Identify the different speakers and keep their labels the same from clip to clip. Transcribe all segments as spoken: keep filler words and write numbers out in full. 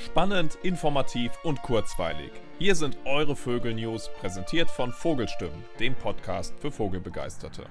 Speaker 1: Spannend, informativ und kurzweilig. Hier sind eure Vögel-News, präsentiert von Vogelstimmen, dem Podcast für Vogelbegeisterte.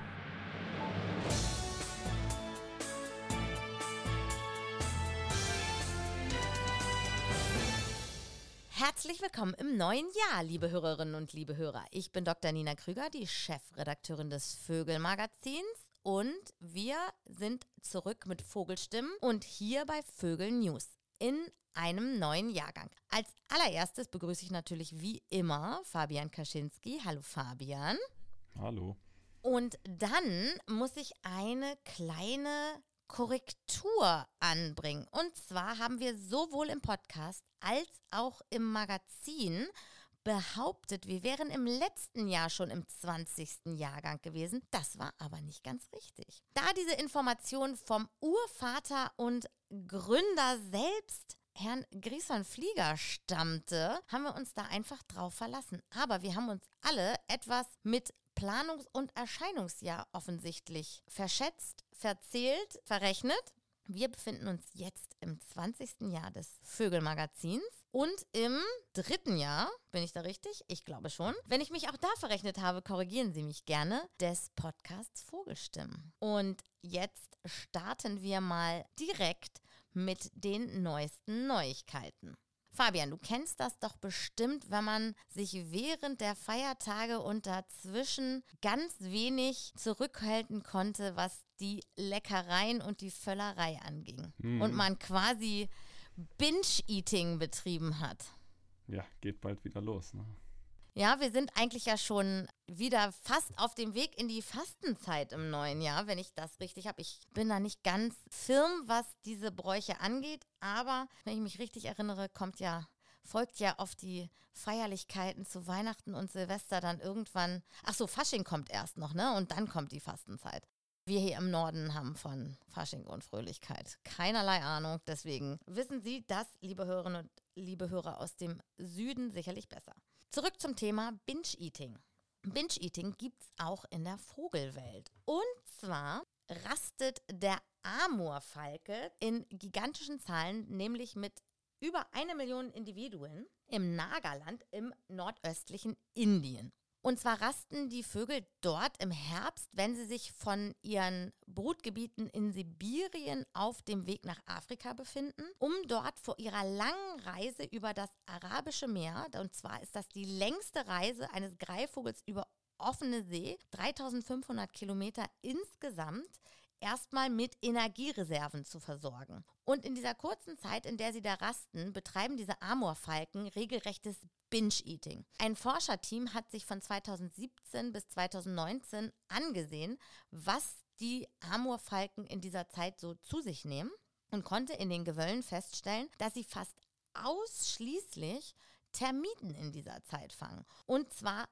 Speaker 2: Herzlich willkommen im neuen Jahr, liebe Hörerinnen und liebe Hörer. Ich bin Doktor Nina Krüger, die Chefredakteurin des Vögelmagazins. Und wir sind zurück mit Vogelstimmen und hier bei Vögel News in einem neuen Jahrgang. Als allererstes begrüße ich natürlich wie immer Fabian Kaczynski. Hallo Fabian.
Speaker 1: Hallo.
Speaker 2: Und dann muss ich eine kleine Korrektur anbringen. Und zwar haben wir sowohl im Podcast als auch im Magazin behauptet, wir wären im letzten Jahr schon im zwanzigsten Jahrgang gewesen. Das war aber nicht ganz richtig. Da diese Information vom Urvater und Gründer selbst, Herrn Grison Flieger, stammte, haben wir uns da einfach drauf verlassen. Aber wir haben uns alle etwas mit Planungs- und Erscheinungsjahr offensichtlich verschätzt, verzählt, verrechnet. Wir befinden uns jetzt im zwanzigsten Jahr des Vögelmagazins und im dritten Jahr, bin ich da richtig? Ich glaube schon. Wenn ich mich auch da verrechnet habe, korrigieren Sie mich gerne, des Podcasts Vogelstimmen. Und jetzt starten wir mal direkt mit den neuesten Neuigkeiten. Fabian, du kennst das doch bestimmt, wenn man sich während der Feiertage und dazwischen ganz wenig zurückhalten konnte, was die Leckereien und die Völlerei anging. Mhm. Und man quasi Binge-Eating betrieben hat.
Speaker 1: Ja, geht bald wieder los, ne?
Speaker 2: Ja, wir sind eigentlich ja schon wieder fast auf dem Weg in die Fastenzeit im neuen Jahr, wenn ich das richtig habe. Ich bin da nicht ganz firm, was diese Bräuche angeht, aber wenn ich mich richtig erinnere, kommt ja, folgt ja auf die Feierlichkeiten zu Weihnachten und Silvester dann irgendwann, ach so, Fasching kommt erst noch, ne? Und dann kommt die Fastenzeit. Wir hier im Norden haben von Fasching und Fröhlichkeit keinerlei Ahnung, deswegen wissen Sie das, liebe Hörerinnen und liebe Hörer aus dem Süden, sicherlich besser. Zurück zum Thema Binge-Eating. Binge-Eating gibt es auch in der Vogelwelt. Und zwar rastet der Amurfalke in gigantischen Zahlen, nämlich mit über eine Million Individuen im Nagaland im nordöstlichen Indien. Und zwar rasten die Vögel dort im Herbst, wenn sie sich von ihren Brutgebieten in Sibirien auf dem Weg nach Afrika befinden, um dort vor ihrer langen Reise über das Arabische Meer, und zwar ist das die längste Reise eines Greifvogels über offene See, dreitausendfünfhundert Kilometer insgesamt, erstmal mit Energiereserven zu versorgen. Und in dieser kurzen Zeit, in der sie da rasten, betreiben diese Amurfalken regelrechtes Binge-Eating. Ein Forscherteam hat sich von zweitausendsiebzehn bis zweitausendneunzehn angesehen, was die Amurfalken in dieser Zeit so zu sich nehmen und konnte in den Gewöllen feststellen, dass sie fast ausschließlich Termiten in dieser Zeit fangen. Und zwar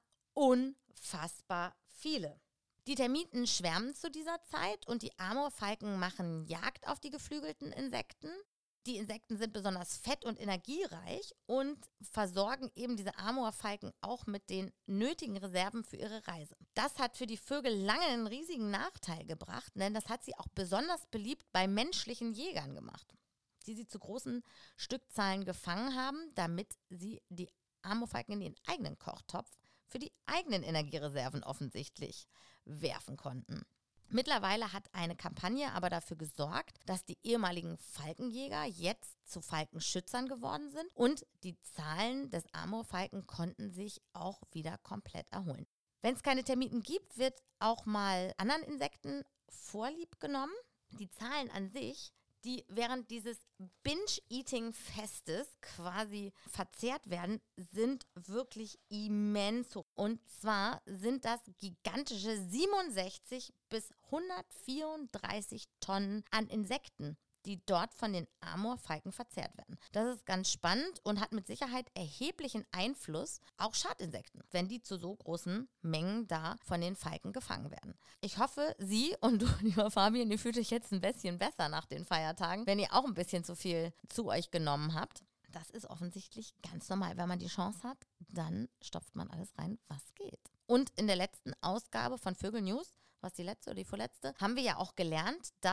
Speaker 2: unfassbar viele. Die Termiten schwärmen zu dieser Zeit und die Amurfalken machen Jagd auf die geflügelten Insekten. Die Insekten sind besonders fett- und energiereich und versorgen eben diese Amurfalken auch mit den nötigen Reserven für ihre Reise. Das hat für die Vögel lange einen riesigen Nachteil gebracht, denn das hat sie auch besonders beliebt bei menschlichen Jägern gemacht, die sie zu großen Stückzahlen gefangen haben, damit sie die Amurfalken in ihren eigenen Kochtopf für die eigenen Energiereserven offensichtlich werfen konnten. Mittlerweile hat eine Kampagne aber dafür gesorgt, dass die ehemaligen Falkenjäger jetzt zu Falkenschützern geworden sind und die Zahlen des Amurfalken konnten sich auch wieder komplett erholen. Wenn es keine Termiten gibt, wird auch mal anderen Insekten Vorlieb genommen. Die Zahlen an sich, die während dieses Binge-Eating-Festes quasi verzehrt werden, sind wirklich immens hoch. Und zwar sind das gigantische siebenundsechzig bis hundertvierunddreißig Tonnen an Insekten, die dort von den Amurfalken verzehrt werden. Das ist ganz spannend und hat mit Sicherheit erheblichen Einfluss, auch Schadinsekten, wenn die zu so großen Mengen da von den Falken gefangen werden. Ich hoffe, Sie und du, lieber Fabian, ihr fühlt euch jetzt ein bisschen besser nach den Feiertagen, wenn ihr auch ein bisschen zu viel zu euch genommen habt. Das ist offensichtlich ganz normal. Wenn man die Chance hat, dann stopft man alles rein, was geht. Und in der letzten Ausgabe von Vögel News, was die letzte oder die vorletzte, haben wir ja auch gelernt, dass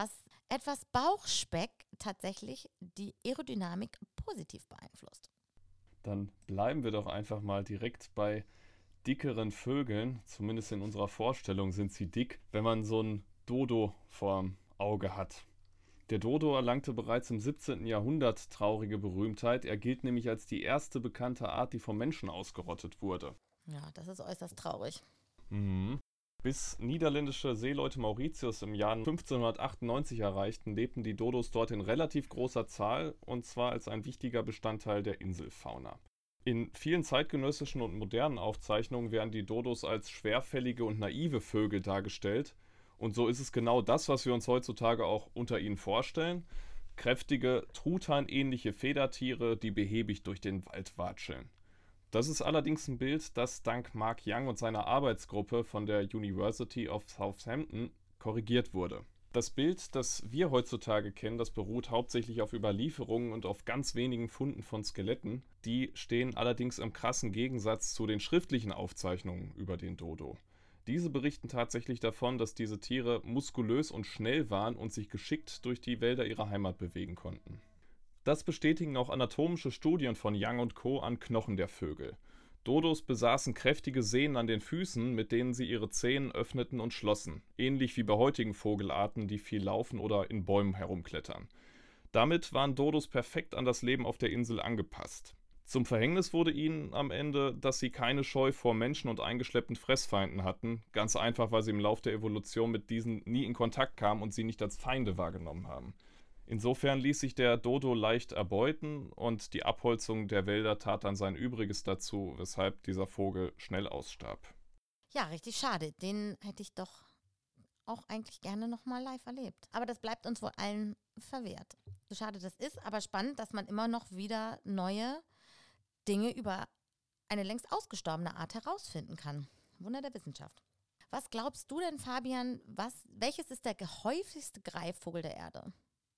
Speaker 2: etwas Bauchspeck tatsächlich die Aerodynamik positiv beeinflusst.
Speaker 1: Dann bleiben wir doch einfach mal direkt bei dickeren Vögeln. Zumindest in unserer Vorstellung sind sie dick, wenn man so ein Dodo vorm Auge hat. Der Dodo erlangte bereits im siebzehnten. Jahrhundert traurige Berühmtheit. Er gilt nämlich als die erste bekannte Art, die vom Menschen ausgerottet wurde.
Speaker 2: Ja, das ist äußerst traurig.
Speaker 1: Mhm. Bis niederländische Seeleute Mauritius im Jahr fünfzehnhundertachtundneunzig erreichten, lebten die Dodos dort in relativ großer Zahl und zwar als ein wichtiger Bestandteil der Inselfauna. In vielen zeitgenössischen und modernen Aufzeichnungen werden die Dodos als schwerfällige und naive Vögel dargestellt. Und so ist es genau das, was wir uns heutzutage auch unter ihnen vorstellen. Kräftige, Truthahn-ähnliche Federtiere, die behäbig durch den Wald watscheln. Das ist allerdings ein Bild, das dank Mark Young und seiner Arbeitsgruppe von der University of Southampton korrigiert wurde. Das Bild, das wir heutzutage kennen, das beruht hauptsächlich auf Überlieferungen und auf ganz wenigen Funden von Skeletten. Die stehen allerdings im krassen Gegensatz zu den schriftlichen Aufzeichnungen über den Dodo. Diese berichten tatsächlich davon, dass diese Tiere muskulös und schnell waren und sich geschickt durch die Wälder ihrer Heimat bewegen konnten. Das bestätigen auch anatomische Studien von Young und Co. an Knochen der Vögel. Dodos besaßen kräftige Sehnen an den Füßen, mit denen sie ihre Zehen öffneten und schlossen, ähnlich wie bei heutigen Vogelarten, die viel laufen oder in Bäumen herumklettern. Damit waren Dodos perfekt an das Leben auf der Insel angepasst. Zum Verhängnis wurde ihnen am Ende, dass sie keine Scheu vor Menschen und eingeschleppten Fressfeinden hatten, ganz einfach, weil sie im Lauf der Evolution mit diesen nie in Kontakt kamen und sie nicht als Feinde wahrgenommen haben. Insofern ließ sich der Dodo leicht erbeuten und die Abholzung der Wälder tat dann sein Übriges dazu, weshalb dieser Vogel schnell ausstarb.
Speaker 2: Ja, richtig schade. Den hätte ich doch auch eigentlich gerne nochmal live erlebt. Aber das bleibt uns wohl allen verwehrt. So schade das ist, aber spannend, dass man immer noch wieder neue Dinge über eine längst ausgestorbene Art herausfinden kann. Wunder der Wissenschaft. Was glaubst du denn, Fabian, was, welches ist der gehäufigste Greifvogel der Erde?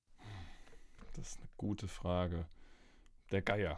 Speaker 1: Das ist eine gute Frage. Der Geier.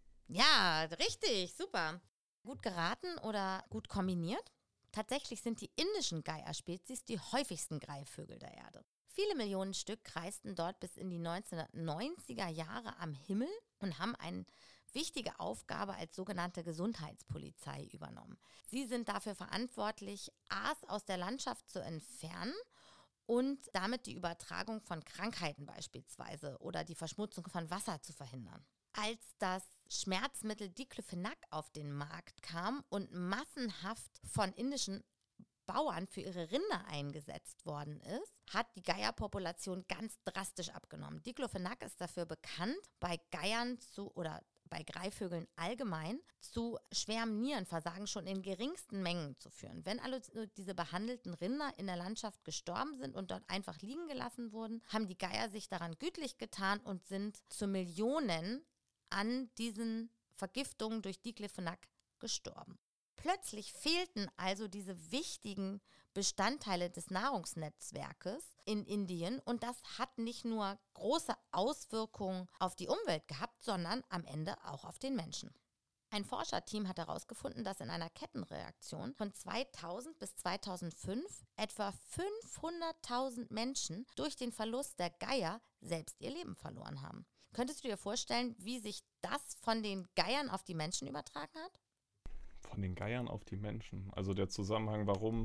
Speaker 2: Ja, richtig, super. Gut geraten oder gut kombiniert? Tatsächlich sind die indischen Geierspezies die häufigsten Greifvögel der Erde. Viele Millionen Stück kreisten dort bis in die neunzehnhundertneunziger Jahre am Himmel und haben eine wichtige Aufgabe als sogenannte Gesundheitspolizei übernommen. Sie sind dafür verantwortlich, Aas aus der Landschaft zu entfernen und damit die Übertragung von Krankheiten beispielsweise oder die Verschmutzung von Wasser zu verhindern. Als das Schmerzmittel Diclofenac auf den Markt kam und massenhaft von indischen Bauern für ihre Rinder eingesetzt worden ist, hat die Geierpopulation ganz drastisch abgenommen. Diclofenac ist dafür bekannt, bei Geiern zu oder bei Greifvögeln allgemein zu schwerem Nierenversagen schon in geringsten Mengen zu führen. Wenn also diese behandelten Rinder in der Landschaft gestorben sind und dort einfach liegen gelassen wurden, haben die Geier sich daran gütlich getan und sind zu Millionen an diesen Vergiftungen durch Diclofenac gestorben. Plötzlich fehlten also diese wichtigen Bestandteile des Nahrungsnetzwerkes in Indien und das hat nicht nur große Auswirkungen auf die Umwelt gehabt, sondern am Ende auch auf den Menschen. Ein Forscherteam hat herausgefunden, dass in einer Kettenreaktion von zweitausend bis zweitausendfünf etwa fünfhunderttausend Menschen durch den Verlust der Geier selbst ihr Leben verloren haben. Könntest du dir vorstellen, wie sich das von den Geiern auf die Menschen übertragen hat?
Speaker 1: Von den Geiern auf die Menschen. Also der Zusammenhang, warum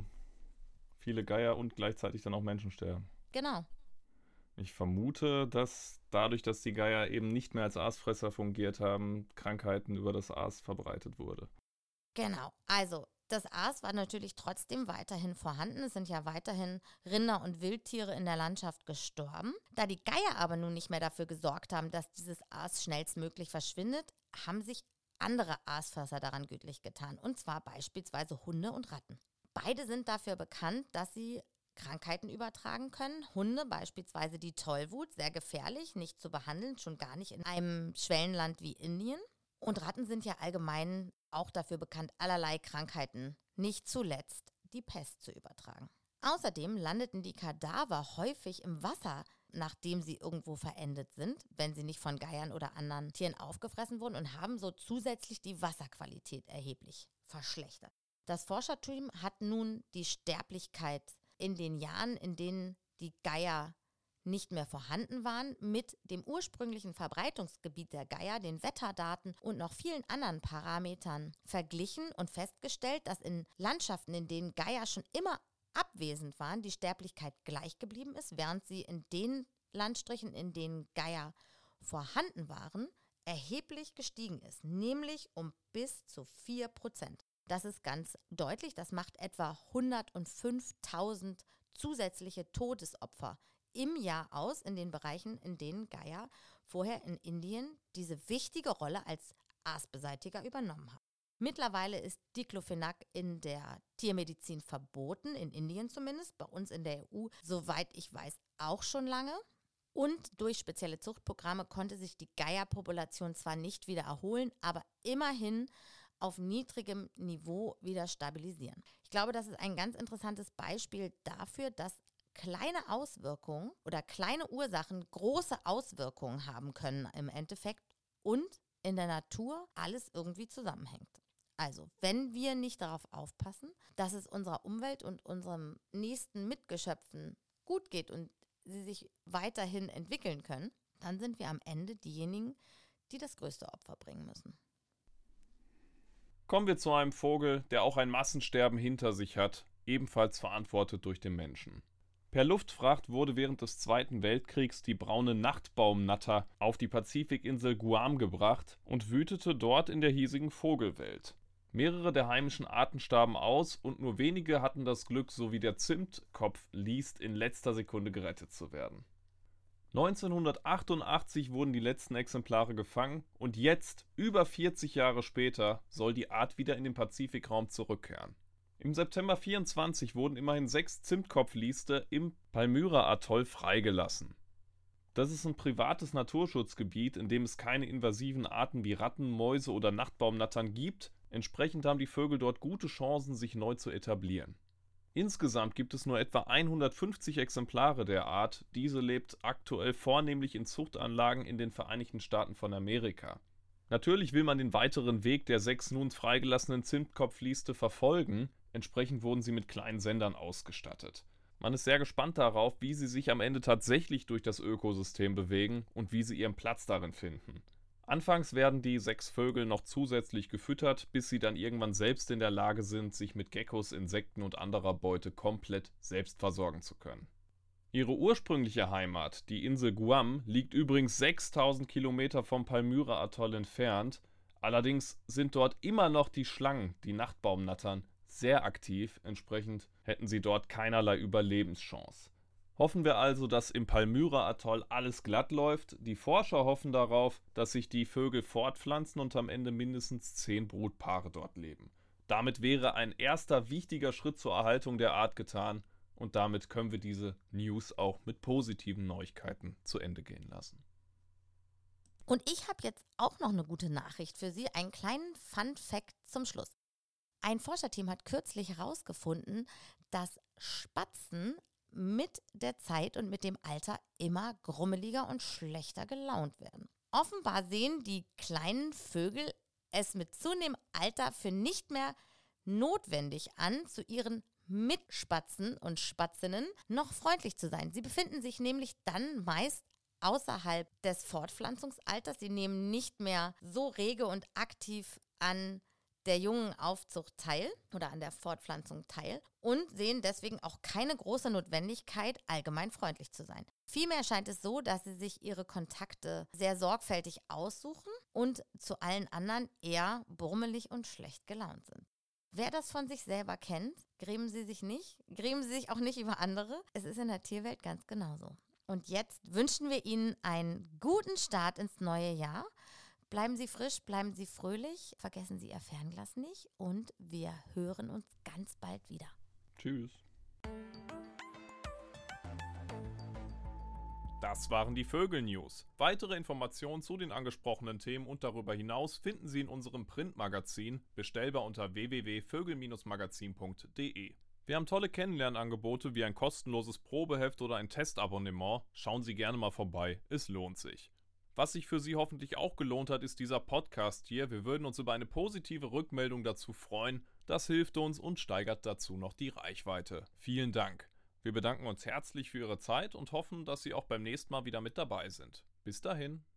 Speaker 1: viele Geier und gleichzeitig dann auch Menschen sterben.
Speaker 2: Genau.
Speaker 1: Ich vermute, dass dadurch, dass die Geier eben nicht mehr als Aasfresser fungiert haben, Krankheiten über das Aas verbreitet wurde.
Speaker 2: Genau. Also das Aas war natürlich trotzdem weiterhin vorhanden. Es sind ja weiterhin Rinder und Wildtiere in der Landschaft gestorben. Da die Geier aber nun nicht mehr dafür gesorgt haben, dass dieses Aas schnellstmöglich verschwindet, haben sich andere Aasfresser daran gütlich getan, und zwar beispielsweise Hunde und Ratten. Beide sind dafür bekannt, dass sie Krankheiten übertragen können. Hunde, beispielsweise die Tollwut, sehr gefährlich, nicht zu behandeln, schon gar nicht in einem Schwellenland wie Indien. Und Ratten sind ja allgemein auch dafür bekannt, allerlei Krankheiten, nicht zuletzt die Pest, zu übertragen. Außerdem landeten die Kadaver häufig im Wasser, nachdem sie irgendwo verendet sind, wenn sie nicht von Geiern oder anderen Tieren aufgefressen wurden, und haben so zusätzlich die Wasserqualität erheblich verschlechtert. Das Forscherteam hat nun die Sterblichkeit in den Jahren, in denen die Geier nicht mehr vorhanden waren, mit dem ursprünglichen Verbreitungsgebiet der Geier, den Wetterdaten und noch vielen anderen Parametern verglichen und festgestellt, dass in Landschaften, in denen Geier schon immer abwesend waren, die Sterblichkeit gleich geblieben ist, während sie in den Landstrichen, in denen Geier vorhanden waren, erheblich gestiegen ist, nämlich um bis zu vier Prozent. Das ist ganz deutlich, das macht etwa hundertfünftausend zusätzliche Todesopfer im Jahr aus, in den Bereichen, in denen Geier vorher in Indien diese wichtige Rolle als Aasbeseitiger übernommen haben. Mittlerweile ist Diclofenac in der Tiermedizin verboten, in Indien zumindest, bei uns in der E U, soweit ich weiß, auch schon lange. Und durch spezielle Zuchtprogramme konnte sich die Geierpopulation zwar nicht wieder erholen, aber immerhin auf niedrigem Niveau wieder stabilisieren. Ich glaube, das ist ein ganz interessantes Beispiel dafür, dass kleine Auswirkungen oder kleine Ursachen große Auswirkungen haben können im Endeffekt und in der Natur alles irgendwie zusammenhängt. Also, wenn wir nicht darauf aufpassen, dass es unserer Umwelt und unserem nächsten Mitgeschöpfen gut geht und sie sich weiterhin entwickeln können, dann sind wir am Ende diejenigen, die das größte Opfer bringen müssen.
Speaker 1: Kommen wir zu einem Vogel, der auch ein Massensterben hinter sich hat, ebenfalls verantwortet durch den Menschen. Per Luftfracht wurde während des Zweiten Weltkriegs die braune Nachtbaumnatter auf die Pazifikinsel Guam gebracht und wütete dort in der hiesigen Vogelwelt. Mehrere der heimischen Arten starben aus und nur wenige hatten das Glück, so wie der Zimtkopfliest, in letzter Sekunde gerettet zu werden. neunzehnhundertachtundachtzig wurden die letzten Exemplare gefangen und jetzt, über vierzig Jahre später, soll die Art wieder in den Pazifikraum zurückkehren. Im September vierundzwanzig wurden immerhin sechs Zimtkopflieste im Palmyra-Atoll freigelassen. Das ist ein privates Naturschutzgebiet, in dem es keine invasiven Arten wie Ratten, Mäuse oder Nachtbaumnattern gibt. Entsprechend haben die Vögel dort gute Chancen, sich neu zu etablieren. Insgesamt gibt es nur etwa hundertfünfzig Exemplare der Art. Diese lebt aktuell vornehmlich in Zuchtanlagen in den Vereinigten Staaten von Amerika. Natürlich will man den weiteren Weg der sechs nun freigelassenen Zimtkopflieste verfolgen. Entsprechend wurden sie mit kleinen Sendern ausgestattet. Man ist sehr gespannt darauf, wie sie sich am Ende tatsächlich durch das Ökosystem bewegen und wie sie ihren Platz darin finden. Anfangs werden die sechs Vögel noch zusätzlich gefüttert, bis sie dann irgendwann selbst in der Lage sind, sich mit Geckos, Insekten und anderer Beute komplett selbst versorgen zu können. Ihre ursprüngliche Heimat, die Insel Guam, liegt übrigens sechstausend Kilometer vom Palmyra-Atoll entfernt. Allerdings sind dort immer noch die Schlangen, die Nachtbaumnattern, sehr aktiv. Entsprechend hätten sie dort keinerlei Überlebenschance. Hoffen wir also, dass im Palmyra-Atoll alles glatt läuft. Die Forscher hoffen darauf, dass sich die Vögel fortpflanzen und am Ende mindestens zehn Brutpaare dort leben. Damit wäre ein erster wichtiger Schritt zur Erhaltung der Art getan und damit können wir diese News auch mit positiven Neuigkeiten zu Ende gehen lassen.
Speaker 2: Und ich habe jetzt auch noch eine gute Nachricht für Sie, einen kleinen Fun-Fact zum Schluss. Ein Forscherteam hat kürzlich herausgefunden, dass Spatzen mit der Zeit und mit dem Alter immer grummeliger und schlechter gelaunt werden. Offenbar sehen die kleinen Vögel es mit zunehmendem Alter für nicht mehr notwendig an, zu ihren Mitspatzen und Spatzinnen noch freundlich zu sein. Sie befinden sich nämlich dann meist außerhalb des Fortpflanzungsalters. Sie nehmen nicht mehr so rege und aktiv an der jungen Aufzucht teil oder an der Fortpflanzung teil und sehen deswegen auch keine große Notwendigkeit, allgemein freundlich zu sein. Vielmehr scheint es so, dass sie sich ihre Kontakte sehr sorgfältig aussuchen und zu allen anderen eher brummelig und schlecht gelaunt sind. Wer das von sich selber kennt, grämen Sie sich nicht, grämen Sie sich auch nicht über andere. Es ist in der Tierwelt ganz genauso. Und jetzt wünschen wir Ihnen einen guten Start ins neue Jahr. Bleiben Sie frisch, bleiben Sie fröhlich, vergessen Sie Ihr Fernglas nicht und wir hören uns ganz bald wieder.
Speaker 1: Tschüss. Das waren die Vögel-News. Weitere Informationen zu den angesprochenen Themen und darüber hinaus finden Sie in unserem Printmagazin, bestellbar unter w w w punkt vögel magazin punkt d e. Wir haben tolle Kennenlernangebote wie ein kostenloses Probeheft oder ein Testabonnement. Schauen Sie gerne mal vorbei, es lohnt sich. Was sich für Sie hoffentlich auch gelohnt hat, ist dieser Podcast hier. Wir würden uns über eine positive Rückmeldung dazu freuen. Das hilft uns und steigert dazu noch die Reichweite. Vielen Dank. Wir bedanken uns herzlich für Ihre Zeit und hoffen, dass Sie auch beim nächsten Mal wieder mit dabei sind. Bis dahin.